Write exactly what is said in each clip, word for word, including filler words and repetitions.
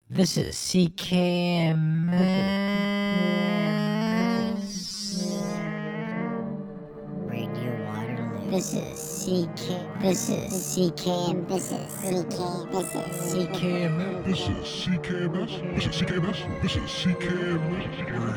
This is C K M S Radio Waterloo. This is C K. This is C K M. This is C K. This is C K M S. This is C K M S. This is C K M S. This is C K M S.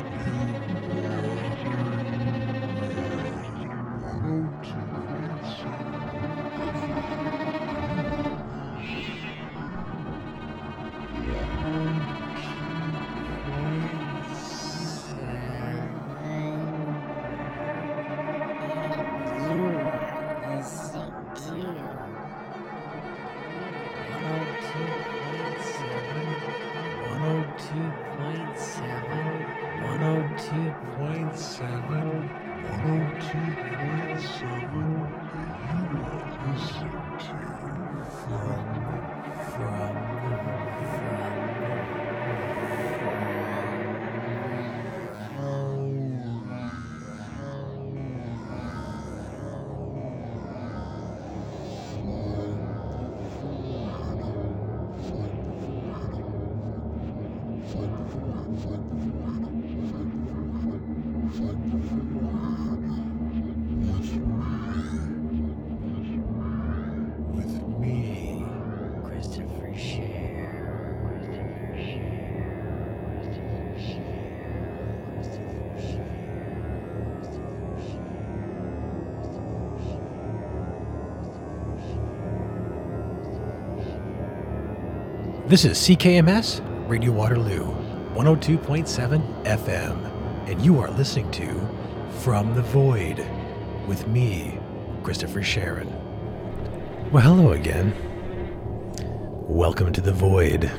This is C K M S Radio Waterloo, one oh two point seven F M, and you are listening to From the Void with me, Christopher Sharon. Well, hello again. Welcome to the Void.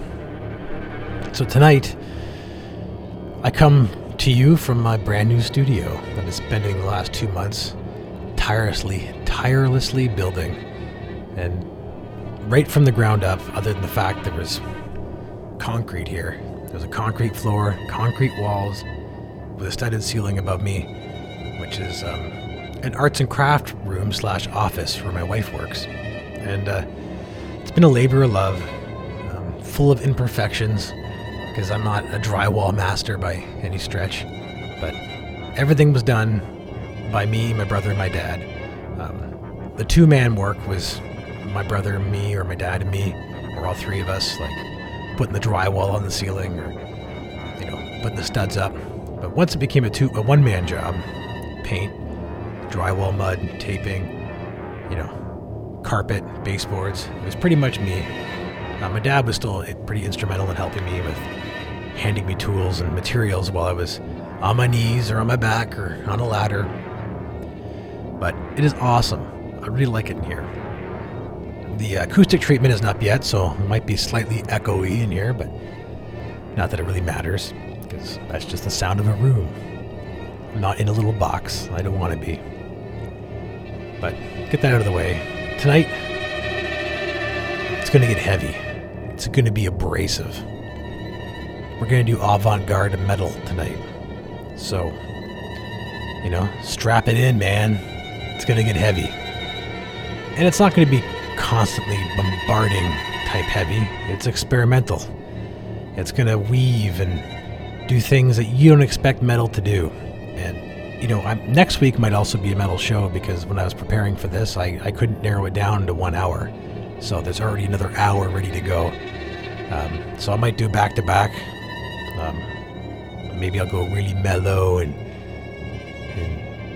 So tonight, I come to you from my brand new studio that I've been spending the last two months tirelessly, tirelessly building, and right from the ground up, other than the fact there was concrete here. There was a concrete floor, concrete walls, with a studded ceiling above me, which is um, an arts and craft room slash office where my wife works. And uh, it's been a labor of love, um, full of imperfections, because I'm not a drywall master by any stretch. But everything was done by me, my brother, and my dad. Um, the two-man work was my brother and me, or my dad and me, or all three of us, like putting the drywall on the ceiling, or you know, putting the studs up. But once it became a two, a one-man job, paint, drywall, mud, taping, you know, carpet, baseboards, it was pretty much me. Uh, my dad was still pretty instrumental in helping me with handing me tools and materials while I was on my knees or on my back or on a ladder. But it is awesome. I really like it in here. The acoustic treatment isn't up yet, so it might be slightly echoey in here, but not that it really matters, because that's just the sound of a room. I'm not in a little box. I don't want to be. But get that out of the way. Tonight, it's going to get heavy. It's going to be abrasive. We're going to do avant-garde metal tonight. So, you know, strap it in, man. It's going to get heavy. And it's not going to be constantly bombarding type heavy. It's experimental. It's going to weave and do things that you don't expect metal to do. And, you know, I'm, next week might also be a metal show, because when I was preparing for this, I, I couldn't narrow it down to one hour. So there's already another hour ready to go. Um, so I might do back to back. Um, maybe I'll go really mellow and, and,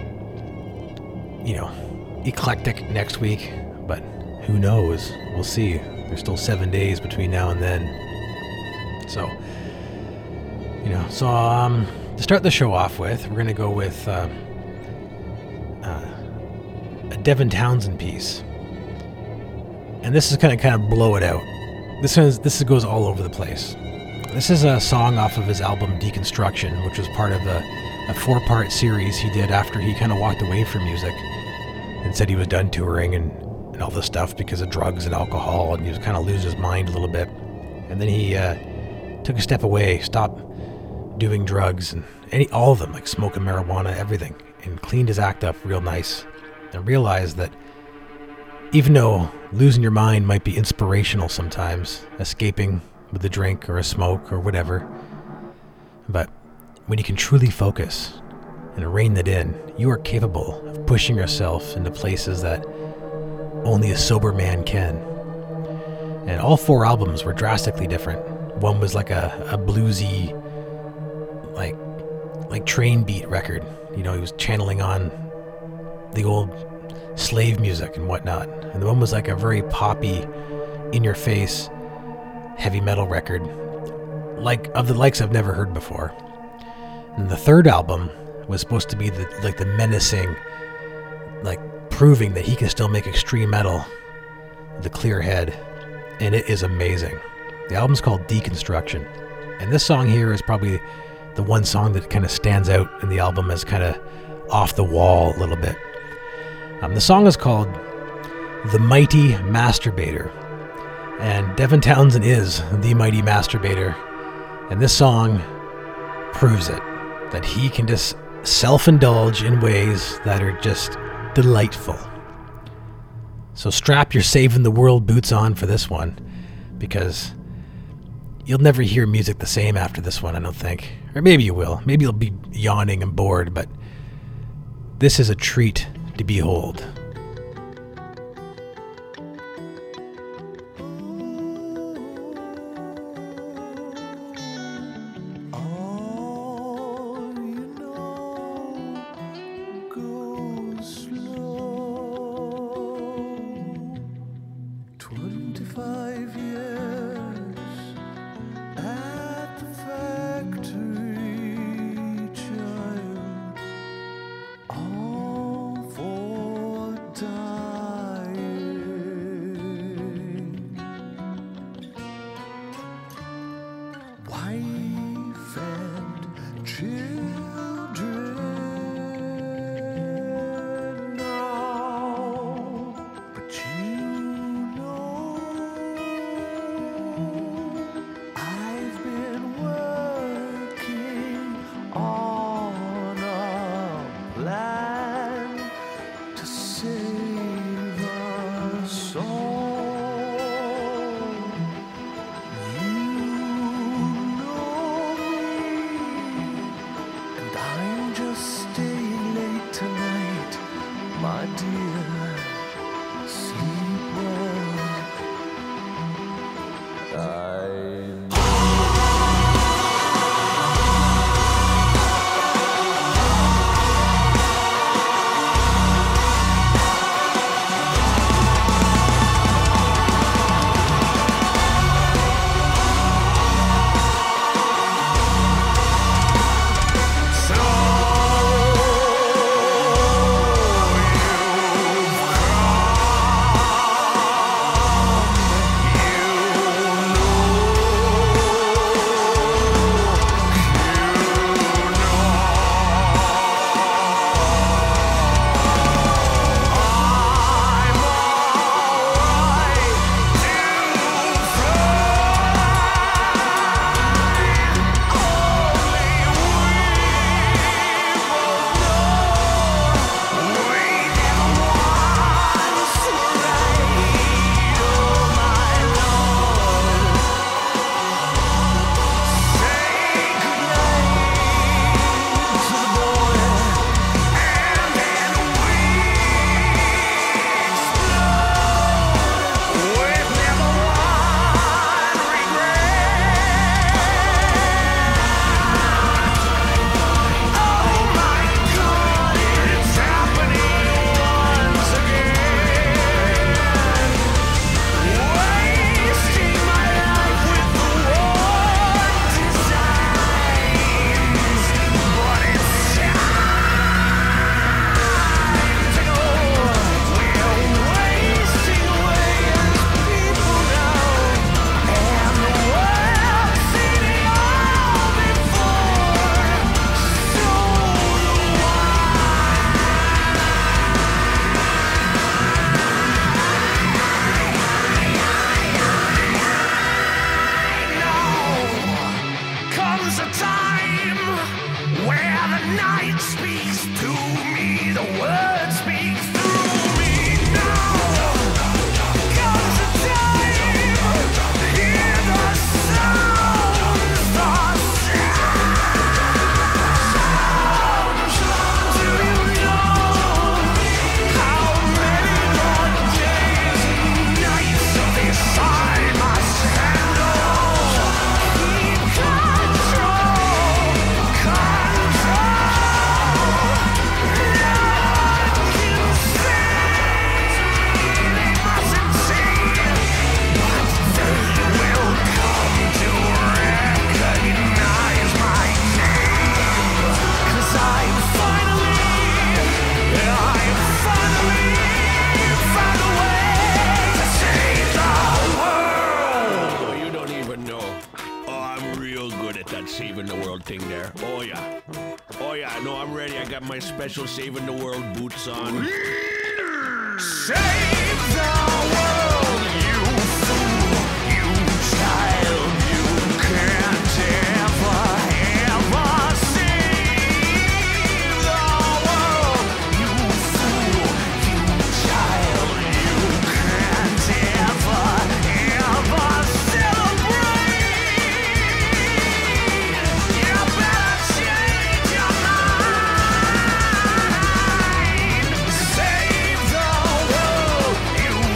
you know, eclectic next week. But who knows? We'll see. There's still seven days between now and then. So, you know, so um, to start the show off with, we're going to go with uh, uh, a Devin Townsend piece. And this is going to kind of blow it out. This is, this goes all over the place. This is a song off of his album Deconstruction, which was part of a, a four-part series he did after he kind of walked away from music and said he was done touring and, and all this stuff because of drugs and alcohol, and he was kind of losing his mind a little bit. And then he uh, took a step away, stopped doing drugs and any all of them, like smoking marijuana, everything, and cleaned his act up real nice, and realized that even though losing your mind might be inspirational sometimes, escaping with a drink or a smoke or whatever. But when you can truly focus and rein that in, you are capable of pushing yourself into places that only a sober man can. And all four albums were drastically different. One was like a, a bluesy, like like train beat record. You know, he was channeling on the old slave music and whatnot. And the one was like a very poppy, in-your-face, heavy metal record, like of the likes I've never heard before. And the third album was supposed to be the like the menacing, like proving that he can still make extreme metal with a clear head. And it is amazing. The album's called Deconstruction. And this song here is probably the one song that kind of stands out in the album as kind of off the wall a little bit. Um, the song is called The Mighty Masturbator. And Devin Townsend is the Mighty Masturbator. And this song proves it. That he can just self-indulge in ways that are just delightful. So strap your saving the world boots on for this one, because you'll never hear music the same after this one, I don't think. Or maybe you will. Maybe you'll be yawning and bored, but this is a treat to behold. Comes a time, hear the sound. real good at that saving the world thing there. Oh yeah. Oh yeah, no, I'm ready. I got my special saving the world boots on. Save the world, you fool, you child. You can't ever, ever save the world, you fool, you child. You can't ever, ever celebrate. You better change your mind. Save the world, you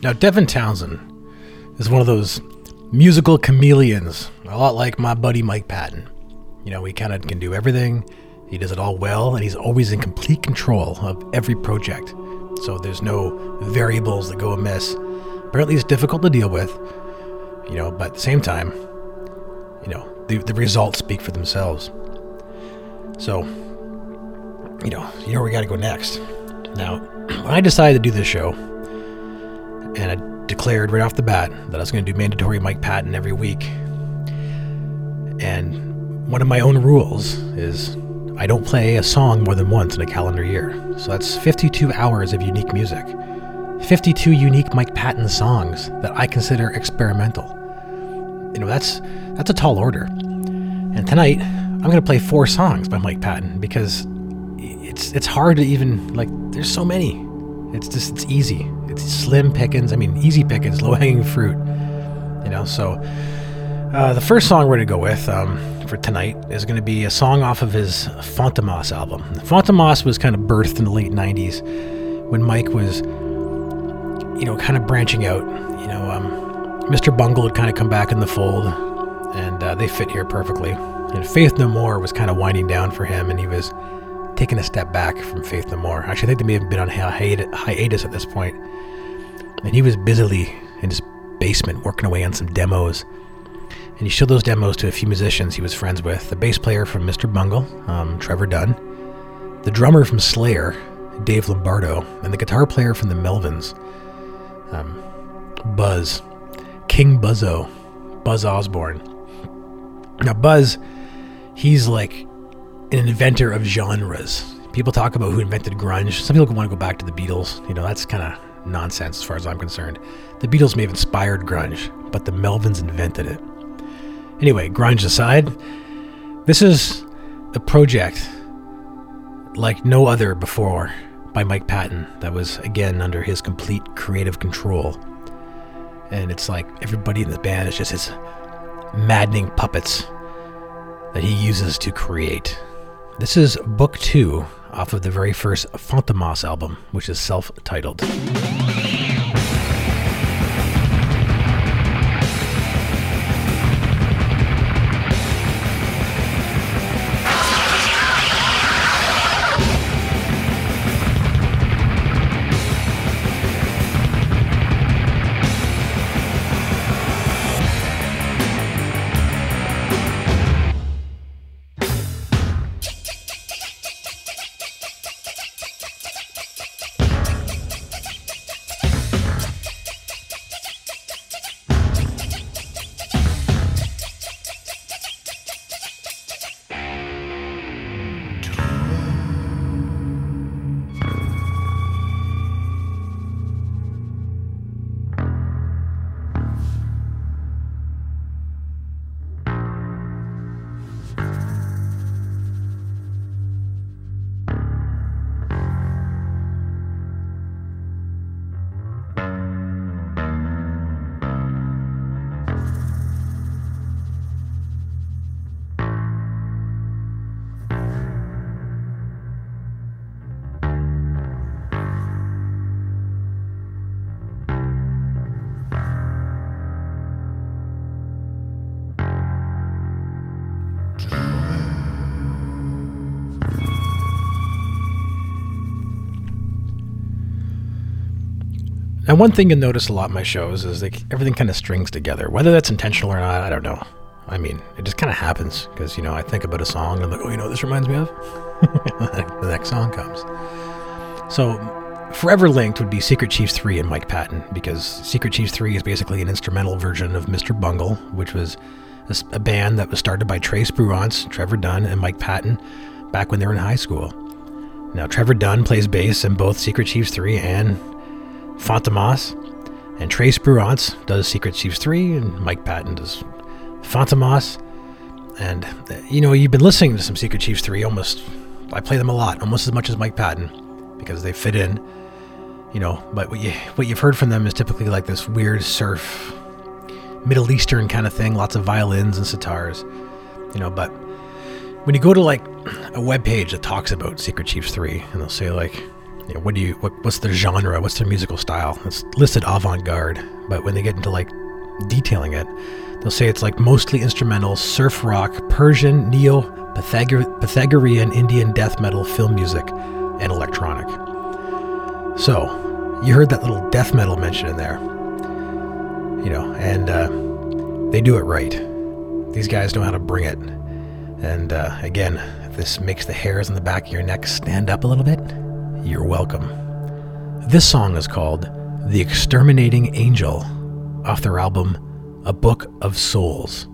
Now, Devin Townsend is one of those musical chameleons, a lot like my buddy Mike Patton. You know, he kind of can do everything. He does it all well, and he's always in complete control of every project. So there's no variables that go amiss. Apparently, it's difficult to deal with, you know, but at the same time, you know, the, the results speak for themselves. So, you know, you know where we got to go next. Now, when I decided to do this show, and I declared right off the bat that I was going to do mandatory Mike Patton every week, and one of my own rules is I don't play a song more than once in a calendar year. So that's fifty-two hours of unique music. fifty-two unique Mike Patton songs that I consider experimental. You know, that's that's a tall order. And tonight, I'm going to play four songs by Mike Patton because it's it's hard to even, like, there's so many. It's just, it's easy. It's slim pickings. I mean, easy pickings, low-hanging fruit. You know, so uh, the first song we're going to go with um, for tonight is going to be a song off of his Fantomas album. Fantomas was kind of birthed in the late nineties when Mike was, you know, kind of branching out. You know, um, Mister Bungle had kind of come back in the fold, and uh, they fit here perfectly. And Faith No More was kind of winding down for him, and he was taking a step back from Faith No More. Actually, I think they may have been on hi- hiatus at this point. And he was busily in his basement working away on some demos. And he showed those demos to a few musicians he was friends with. The bass player from Mister Bungle, um, Trevor Dunn. The drummer from Slayer, Dave Lombardo. And the guitar player from the Melvins, um, Buzz. King Buzzo. Buzz Osborne. Now, Buzz, he's like an inventor of genres. People talk about who invented grunge. Some people want to go back to the Beatles. You know, that's kind of nonsense as far as I'm concerned. The Beatles may have inspired grunge, but the Melvins invented it. Anyway, grunge aside, this is a project like no other before by Mike Patton that was, again, under his complete creative control. And it's like everybody in the band is just his maddening puppets that he uses to create. This is Book Two off of the very first Fantomas album, which is self-titled. Now, one thing you'll notice a lot in my shows is like everything kind of strings together. Whether that's intentional or not, I don't know. I mean, it just kind of happens because, you know, I think about a song and I'm like, oh, you know what this reminds me of? The next song comes. So, forever linked would be Secret Chiefs three and Mike Patton, because Secret Chiefs three is basically an instrumental version of Mister Bungle, which was a, a band that was started by Trace Bruance, Trevor Dunn, and Mike Patton back when they were in high school. Now, Trevor Dunn plays bass in both Secret Chiefs three and Fantomas, and Trace Bruance does Secret Chiefs three, and Mike Patton does Fantomas. And, you know, you've been listening to some Secret Chiefs three almost, I play them a lot, almost as much as Mike Patton, because they fit in, you know, but what, you, what you've heard from them is typically like this weird surf, Middle Eastern kind of thing, lots of violins and sitars, you know, but when you go to like a web page that talks about Secret Chiefs three, and they'll say like, you know, what do you what, what's their genre? What's their musical style? It's listed avant-garde, but when they get into like detailing it, they'll say it's like mostly instrumental, surf rock, Persian, neo, Pythagor- Pythagorean, Indian death metal, film music, and electronic. So, you heard that little death metal mention in there, you know, and uh, they do it right. These guys know how to bring it. And uh, again, if this makes the hairs on the back of your neck stand up a little bit, you're welcome. This song is called The Exterminating Angel, off their album A Book of Souls.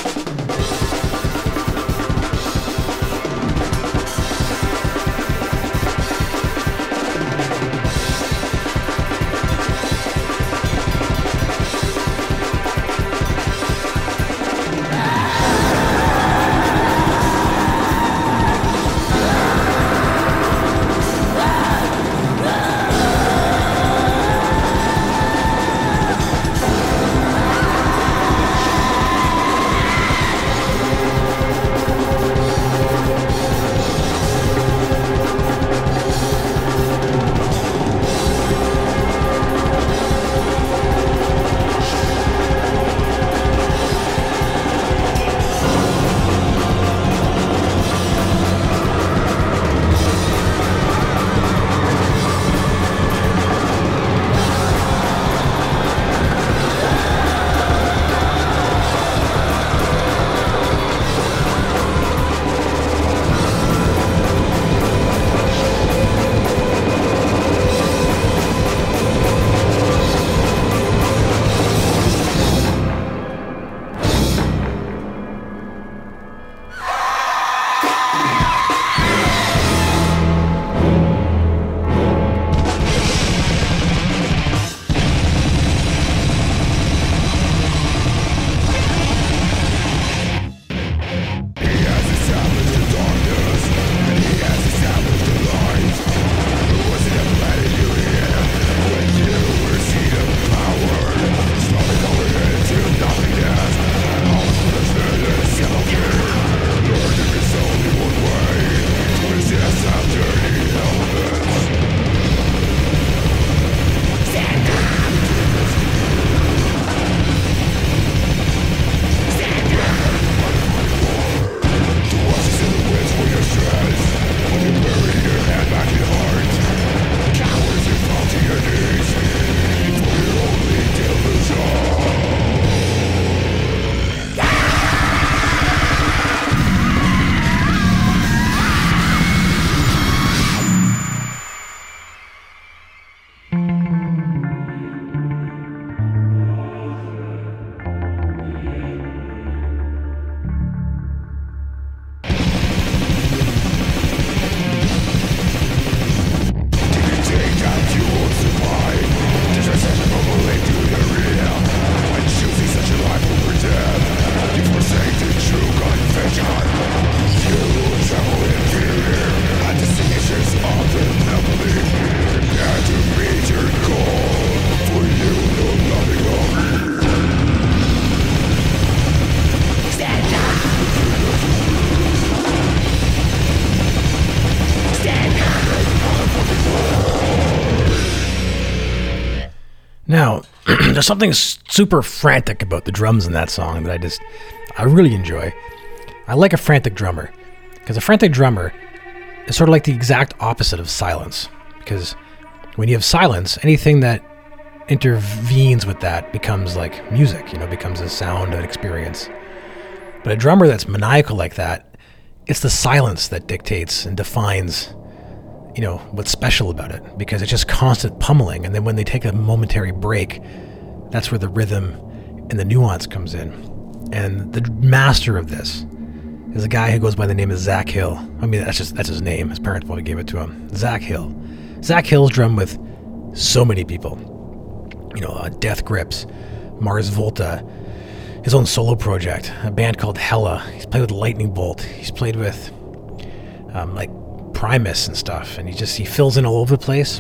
Now, there's something super frantic about the drums in that song that I just, I really enjoy. I like a frantic drummer, because a frantic drummer is sort of like the exact opposite of silence. Because when you have silence, anything that intervenes with that becomes like music, you know, becomes a sound, an experience. But a drummer that's maniacal like that, it's the silence that dictates and defines, you know, what's special about it, because it's just constant pummeling. And then when they take a momentary break, that's where the rhythm and the nuance comes in. And the master of this is a guy who goes by the name of Zach Hill. I mean, that's just that's his name. His parents probably gave it to him. Zach Hill. Zach Hill's drummed with so many people. You know, uh, Death Grips, Mars Volta, his own solo project, a band called Hella. He's played with Lightning Bolt. He's played with um, like Primus and stuff, and he just he fills in all over the place.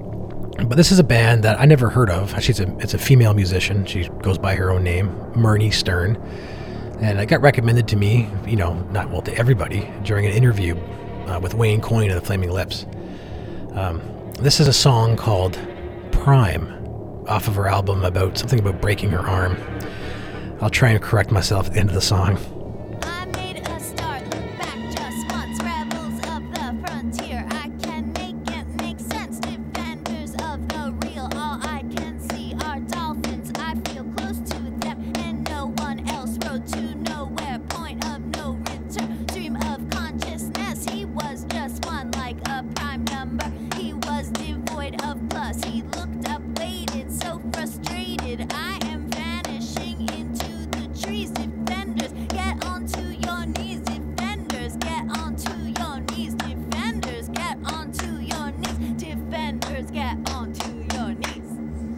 But this is a band that I never heard of. Actually, it's a, it's a female musician. She goes by her own name, Murney Stern. And it got recommended to me, you know, not well to everybody, during an interview uh, with Wayne Coyne of the Flaming Lips. Um, This is a song called Prime, off of her album about something about breaking her arm. I'll try and correct myself at the end of the song. I made a start, look back just once. Rebels of the frontier, I can make it make sense. Defenders of the real, all I can see are dolphins. I feel close to them, and no one else. Road to nowhere, point of no return. Stream of consciousness, he was just one like a prime number. He was devoid of plus. He looked up, waited, so frustrated. I am vanishing into the trees. Defenders, get onto your knees. Defenders, get onto your knees. Defenders, get onto your knees. Defenders, get onto your knees.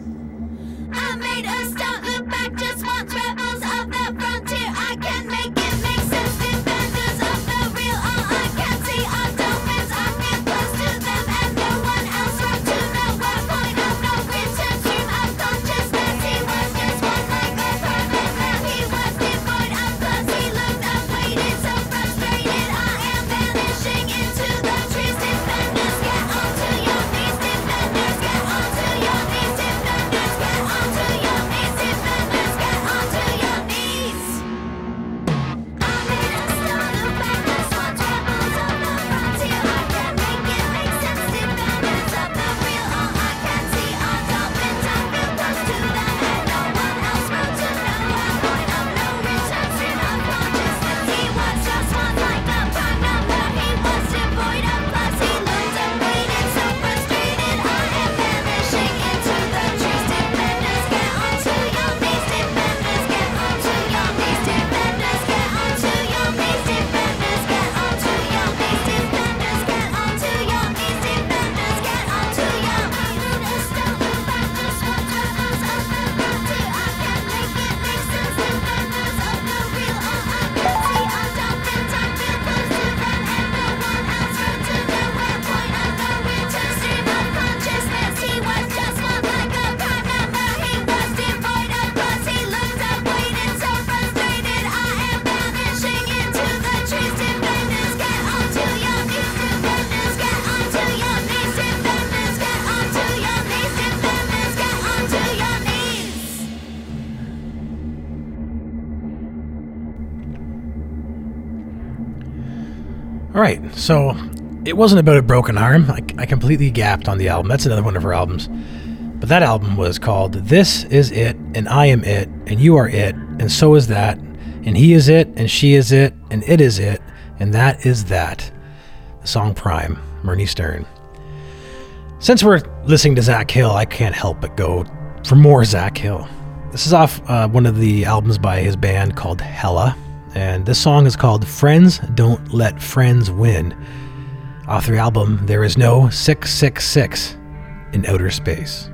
I made a stop, look back just once. Rebels of the frontier, I can make it make sense. Defenders of the real, all I can see are dolphins. I feel close to them, and no one else. Road to nowhere, point of no return. Stream of consciousness, he was just one like a perfect man. He was devoid of plus. He looked up, waited, so frustrated. I am vanishing into the trees. Defenders, get onto your knees. Defenders, get onto your knees. Defenders, get onto your knees. Defenders, get onto your knees. I made a start, look back just once. Rebels of the frontier, I can make it make sense. Defenders of the real, all I can see are dolphins. I feel close to them, and no one else. Road to nowhere, point of no return. Stream of consciousness, he was just one like a prime number. He was devoid of plus. He looked up, waited, so frustrated. I am vanishing into the trees. Defenders, get onto your knees. Defenders, get onto your knees. Defenders, get onto your knees. Defenders, get onto your knees. Defenders, get onto your knees. Defenders, get onto your knees. Stop, look back just once. Rebels of the frontier, I can make it make sense. Defenders of the real, all I can see are dolphins. I feel close to them, and no one else. Road to nowhere, point of no return. Stream of consciousness, he was just one like a prime number. He was devoid of plus. He looked up, waited, so frustrated. I am vanishing into the trees. Defenders, get onto your knees. Defenders, get onto your knees. Defenders, get onto your knees. Defenders, get onto your knees. All right, so it wasn't about a broken arm. I, I completely gapped on the album. That's another one of her albums. But that album was called This Is It, and I Am It, and You Are It, and So Is That, and He Is It, and She Is It, and It Is It, and That Is That. The song Prime, Murney Stern. Since we're listening to Zach Hill, I can't help but go for more Zach Hill. This is off uh, one of the albums by his band called Hella, and this song is called Friends Don't Let Friends Win. Off their album, There Is No six six six in Outer Space.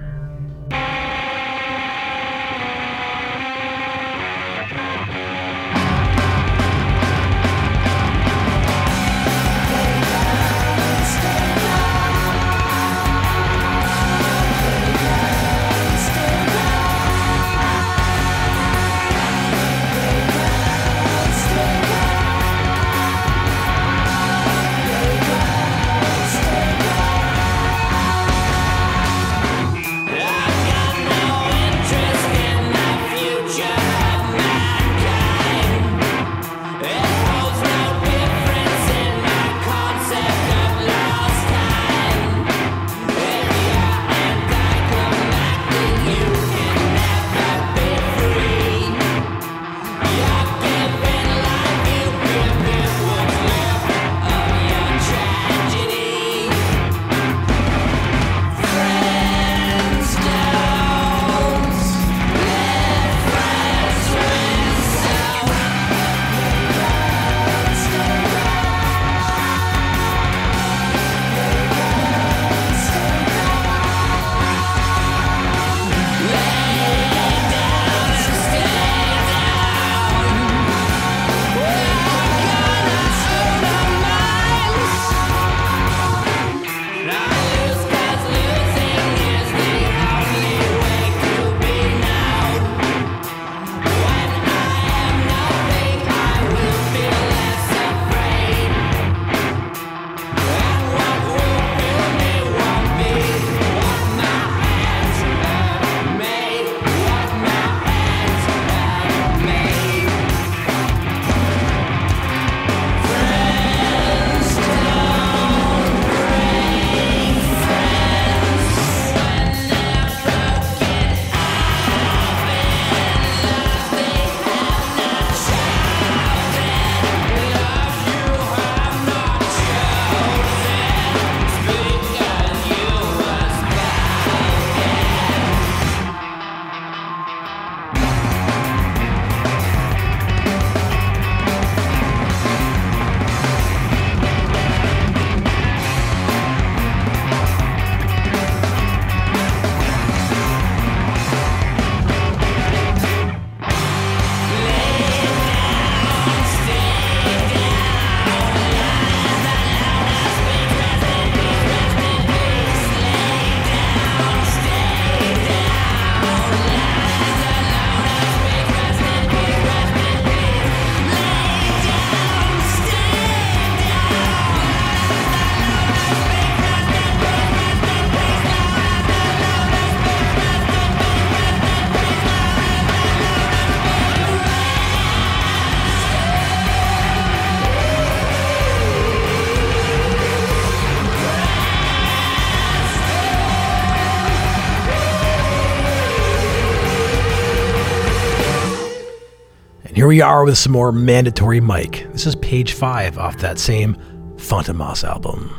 Here we are with some more Mandatory Mike. This is page five off that same Fantomas album.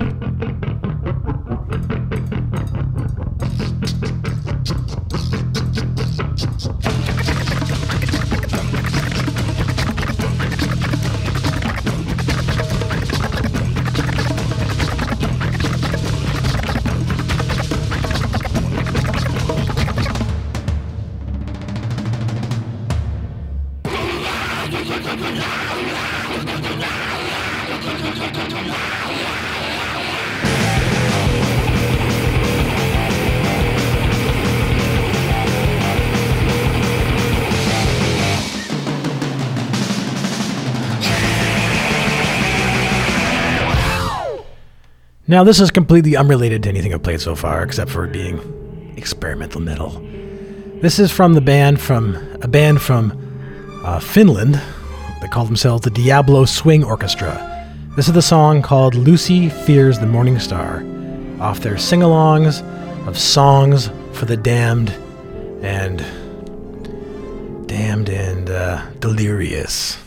Now, this is completely unrelated to anything I've played so far, except for it being experimental metal. This is from the band from a band from uh, Finland. They call themselves the Diablo Swing Orchestra. This is the song called Lucy Fears the Morning Star, off their sing-alongs of Songs for the Damned and Damned and uh, Delirious.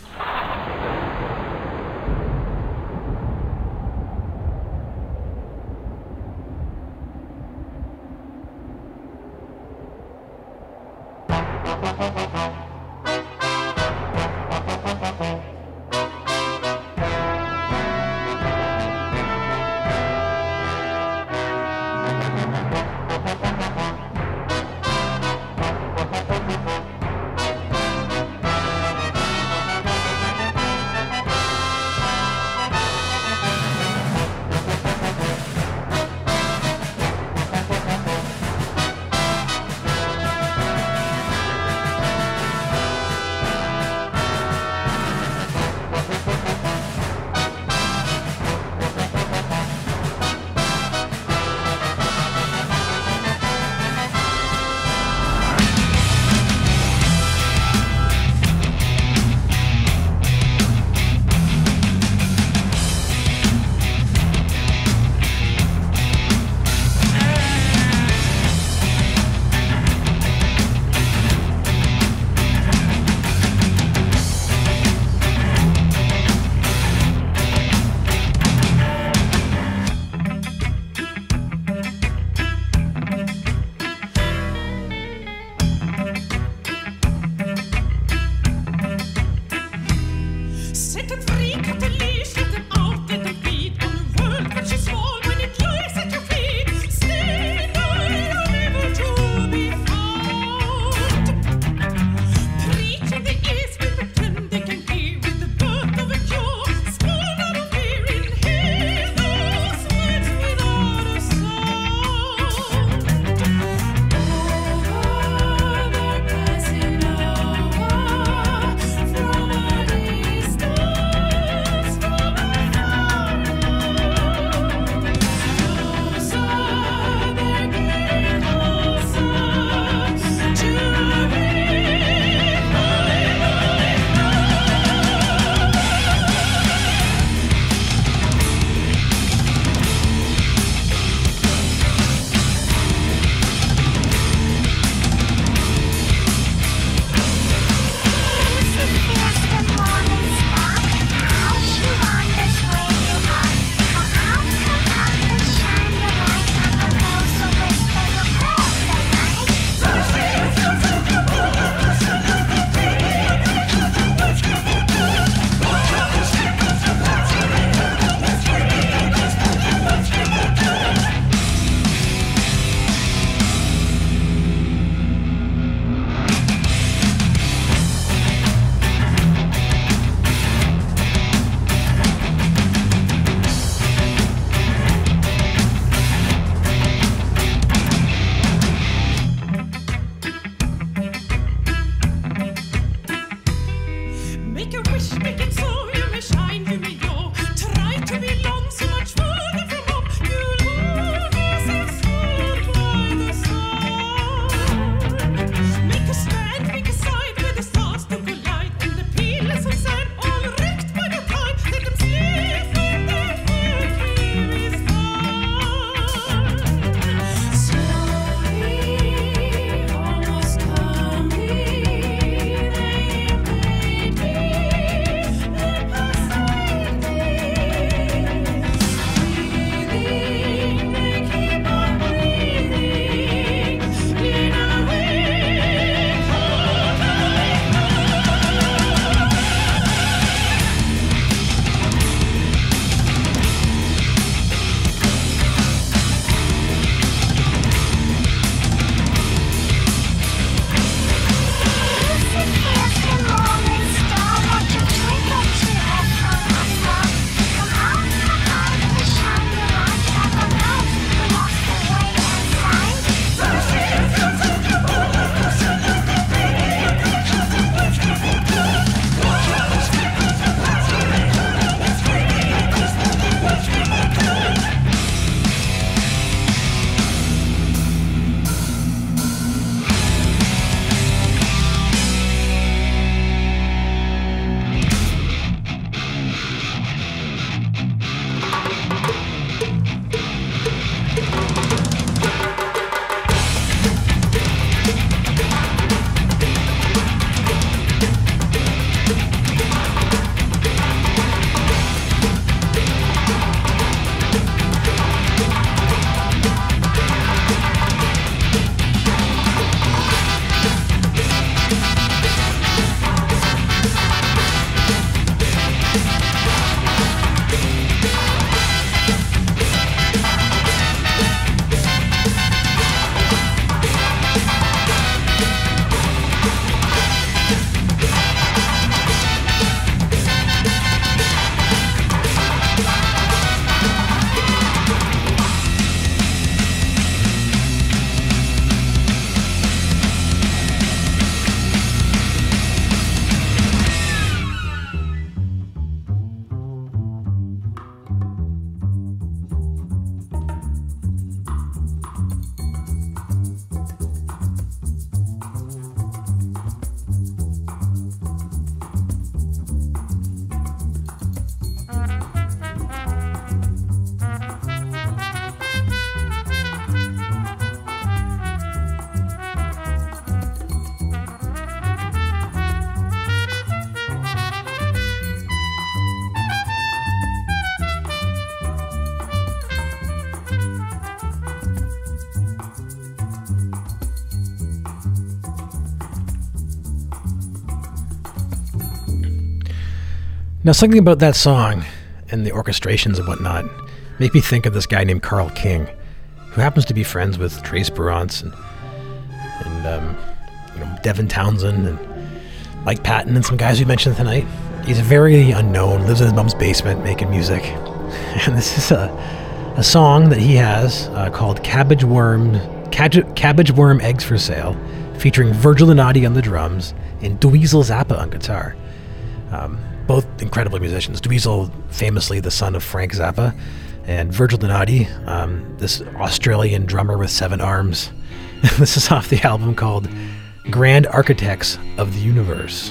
Now, something about that song and the orchestrations and whatnot make me think of this guy named Carl King, who happens to be friends with Trace Perance and, and um, you know, Devin Townsend and Mike Patton and some guys we mentioned tonight. He's very unknown, lives in his mom's basement making music. And this is a, a song that he has uh, called Cabbage Worm, Cab- Cabbage Worm Eggs for Sale, featuring Virgil Donati on the drums and Dweezil Zappa on guitar. Um, both incredible musicians. Dweezil, famously the son of Frank Zappa, and Virgil Donati, um, this Australian drummer with seven arms. This is off the album called Grand Architects of the Universe.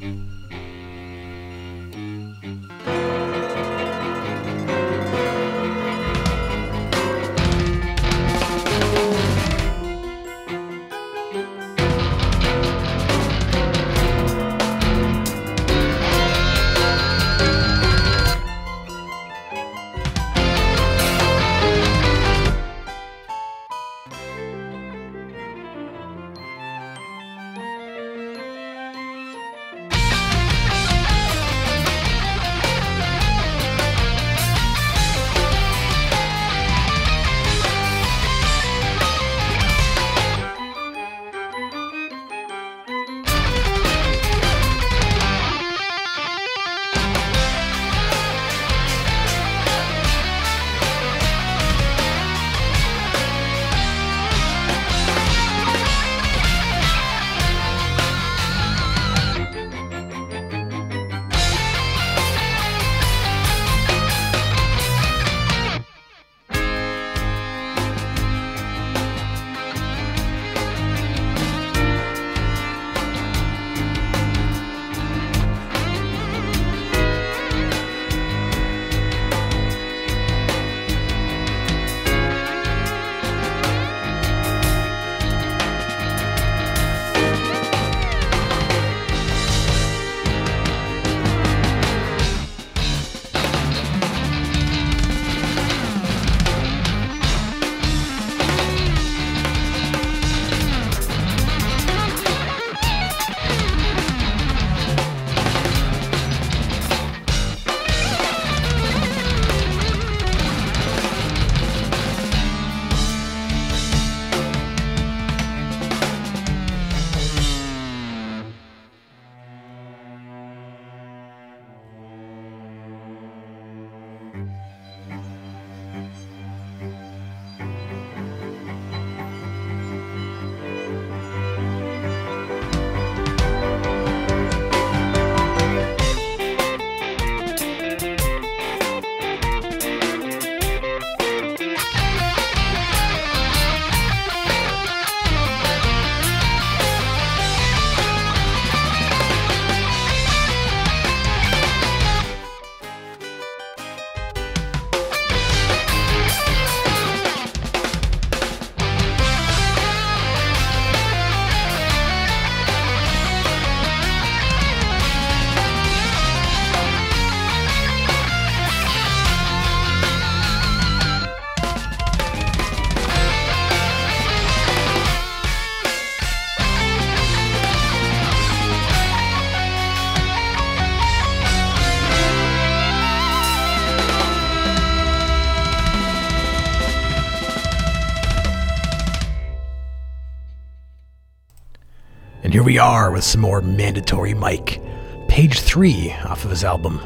And here we are with some more Mandatory Mike, page three off of his album,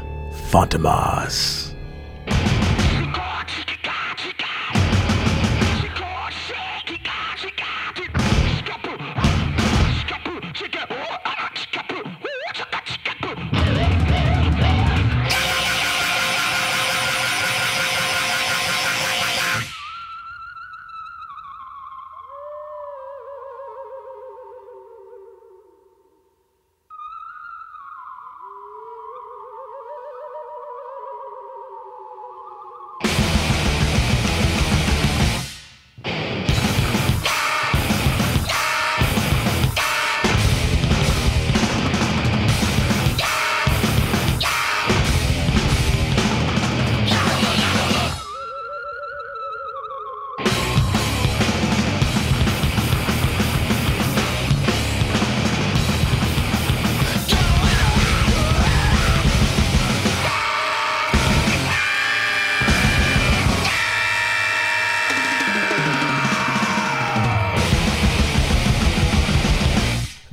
Fantomas.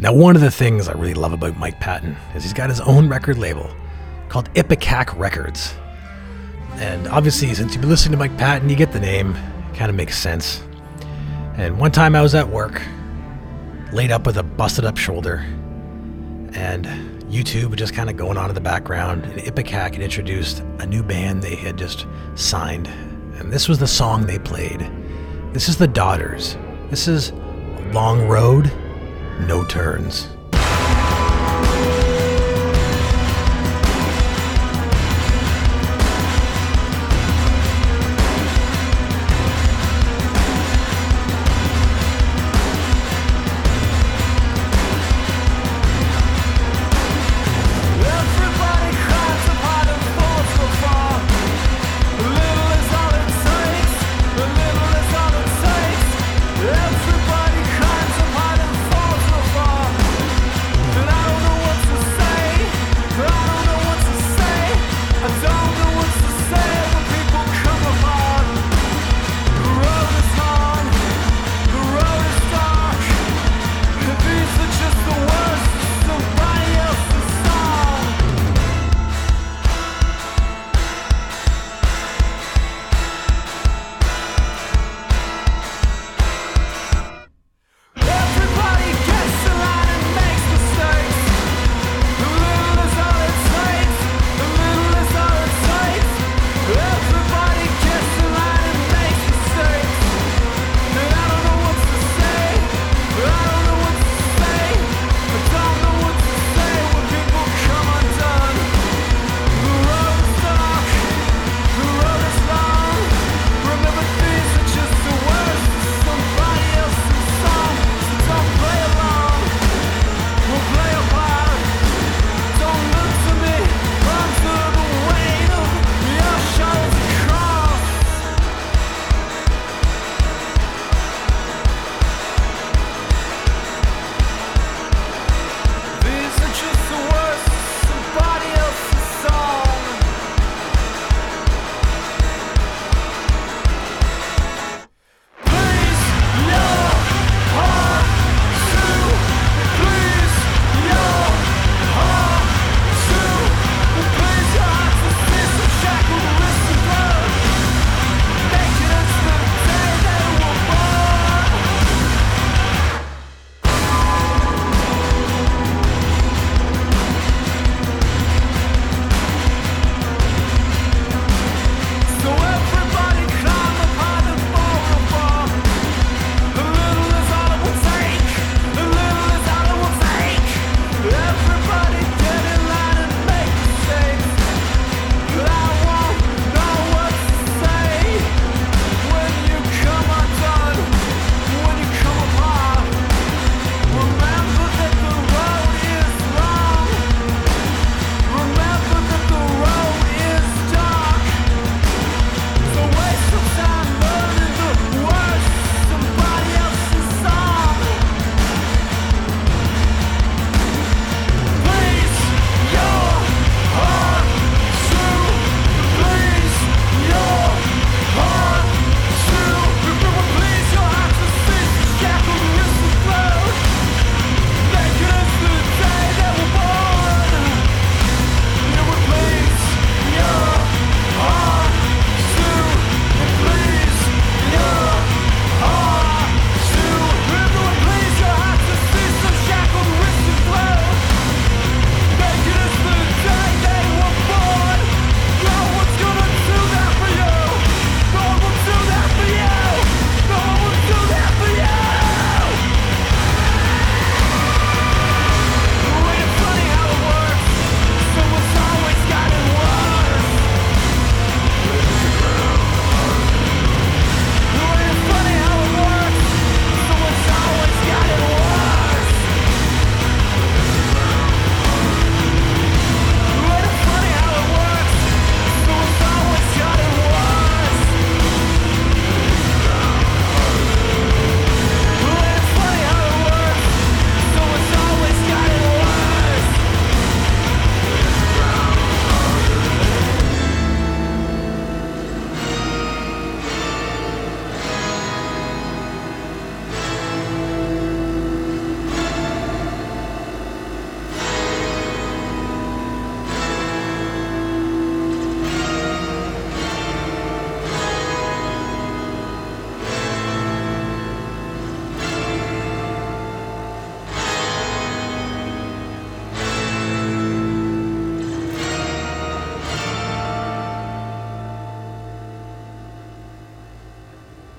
Now, one of the things I really love about Mike Patton is he's got his own record label called Ipecac Records. And obviously, since you've been listening to Mike Patton, you get the name. It kind of makes sense. And one time I was at work, laid up with a busted up shoulder, and YouTube was just kind of going on in the background, and Ipecac had introduced a new band they had just signed. And this was the song they played. This is The Daughters. This is Long Road, No Turns. Everybody climbs up high and falls so far.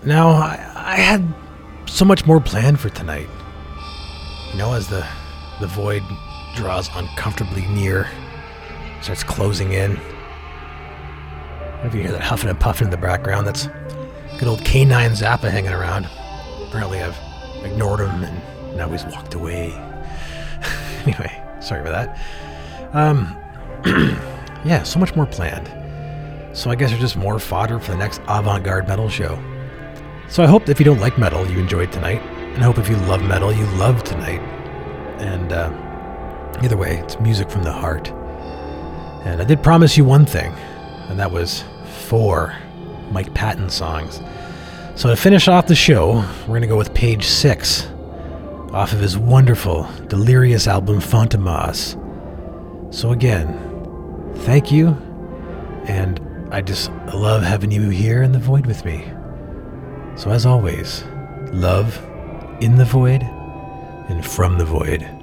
Now, I, I had so much more planned for tonight. You know, as the, the void draws uncomfortably near, starts closing in. If you hear that huffing and puffing in the background, that's good old K nine Zappa hanging around. Apparently I've ignored him and now he's walked away. Anyway, sorry for that. Um, yeah, so much more planned. So I guess there's just more fodder for the next avant-garde metal show. So I hope if you don't like metal, you enjoyed tonight. And I hope if you love metal, you love tonight. And uh, either way, it's music from the heart. And I did promise you one thing, and that was four Mike Patton songs. So to finish off the show, we're going to go with page six off of his wonderful, delirious album Fantomas. So again, thank you, and I just love having you here in the void with me. So as always, love in the void and from the void.